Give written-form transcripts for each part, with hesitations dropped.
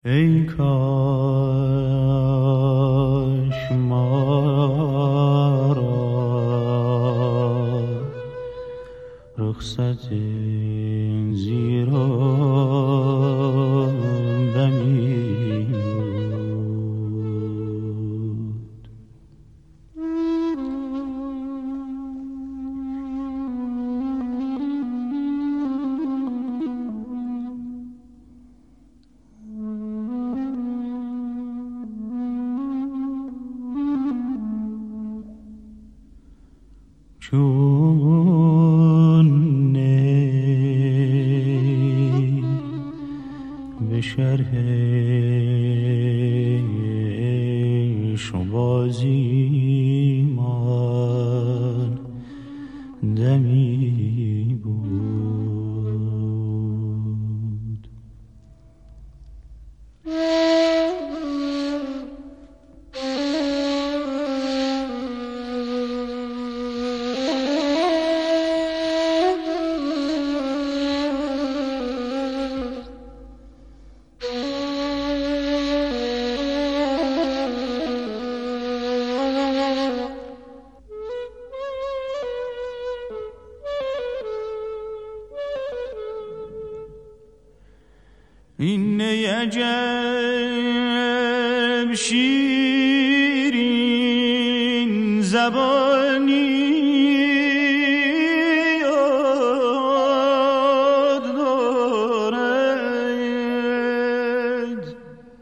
ای کاش ما را رخصت زیر دمی چون نی به شرح شبازی من دمی بود. این عجب شیرین زبانی دارد،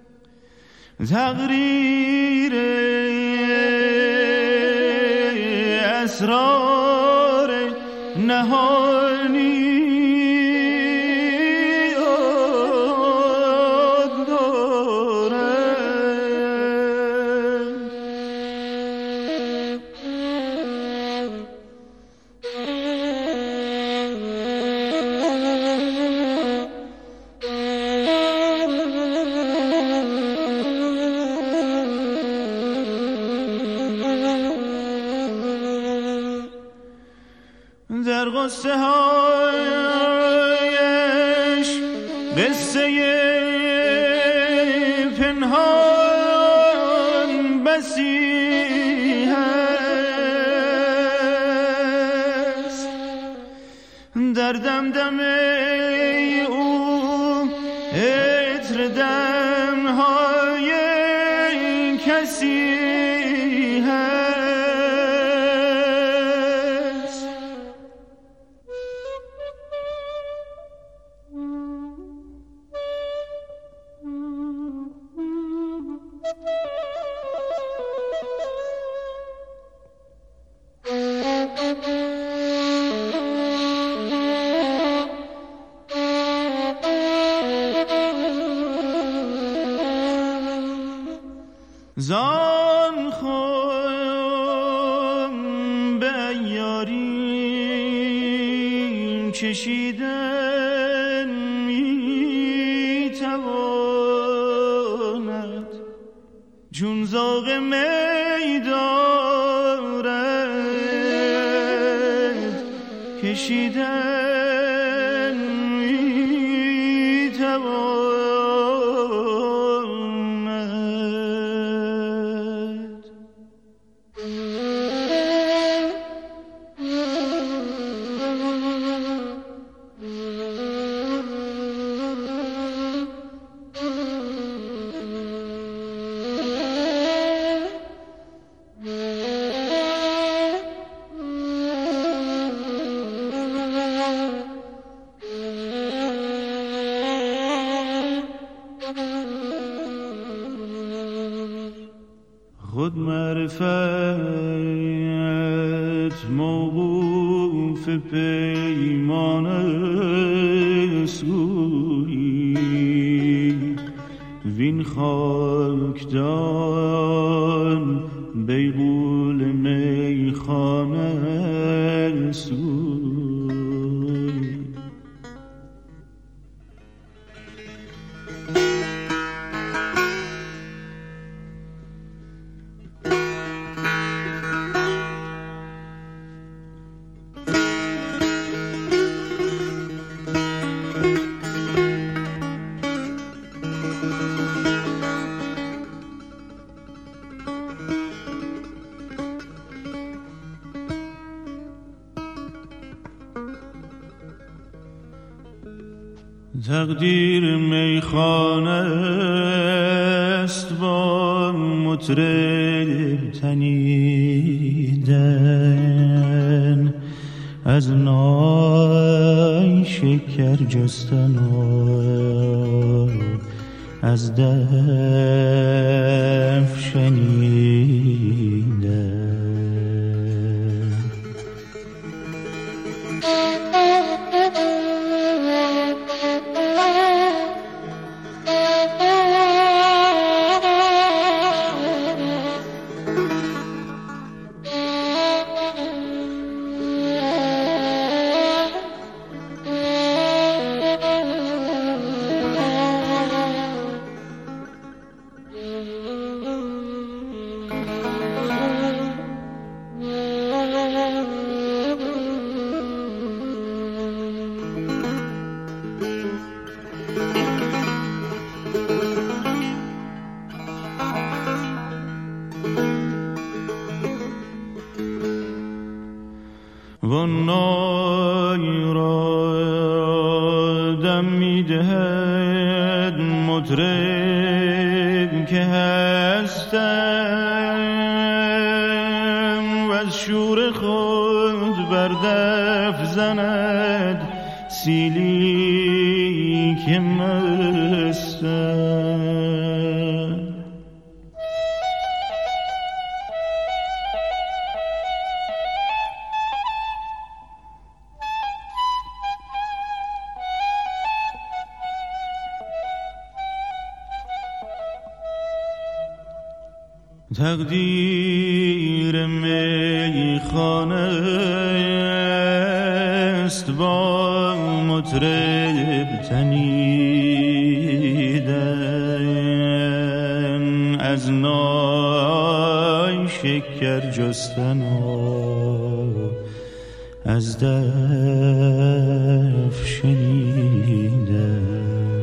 تقریر اسرار نهانی در قصه هایش قصه پنهان بسی هست، در دمدمه او عطر دمهای کسی زان خم به عیاری چشیدن میتواند، چون ذوق می دارد کشیدن میتواند. خود معرفت موقوف پیمان سوری، وین خاکدان بیغول میخانه سوری. تقدیر میخانه است با مطرب تنیدن، از نای شکر جستن و از دف شنیدن. و نای را دم میدهد مطرب که هستم، و از شور خود بر دف زند سیلی که مستم. تقدیر میخانه است با مطرب تنیدن، از نای شکر جستن و از دف شنیدن.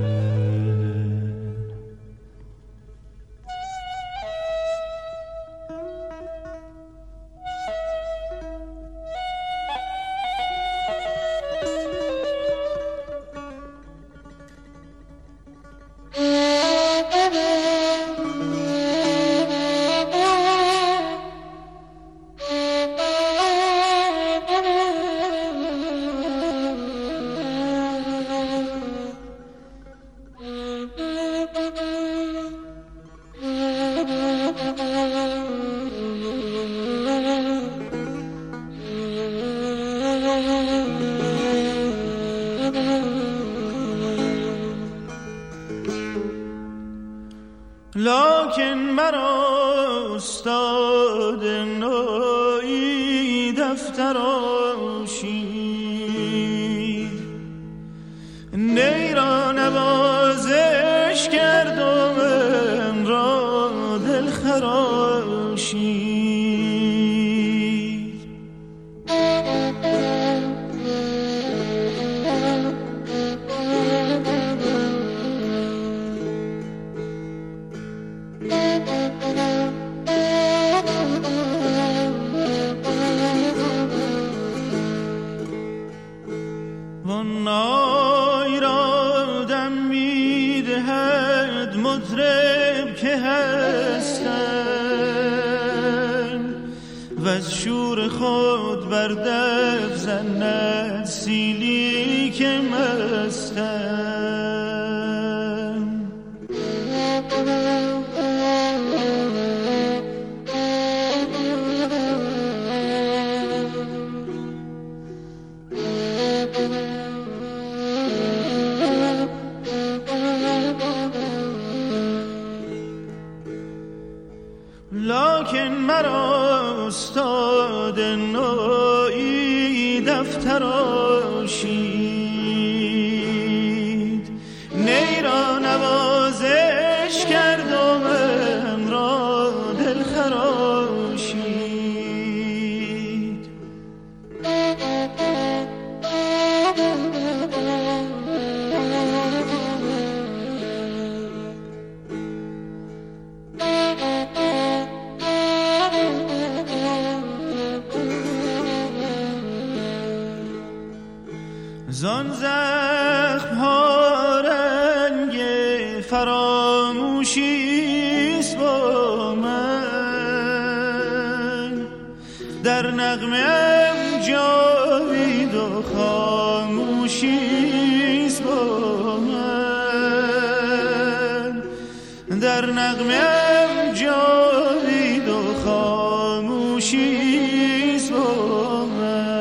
لکن مرا استاد نایی دفتر آشید، نی را نوازش کرد و من را دل خراشید. نای را دم میدهد مطرب که هستم، و از شور خود بر دف زند سیلی که مستم. لکن مرا استاد نایی دفتر آشید، نی را نوازش کرد و من را دل خراشید. زان زخم ها فراموشیست با من، در نغمه‌ام جاوید و خاموشیست با من، در نغمه‌ام جاوید و خاموشیست با من.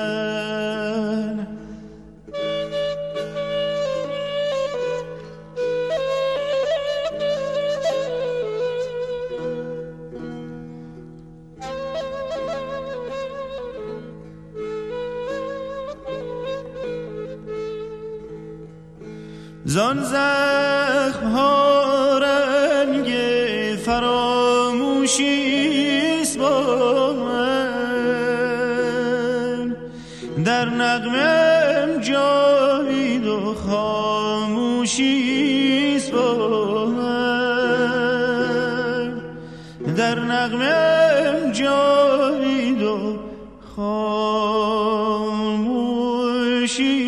زان زخم‌ها رنگ فراموشیست با من، در نغمه‌ام جاوید و خاموشیست با من، در نغمه‌ام جاوید و خاموشیست.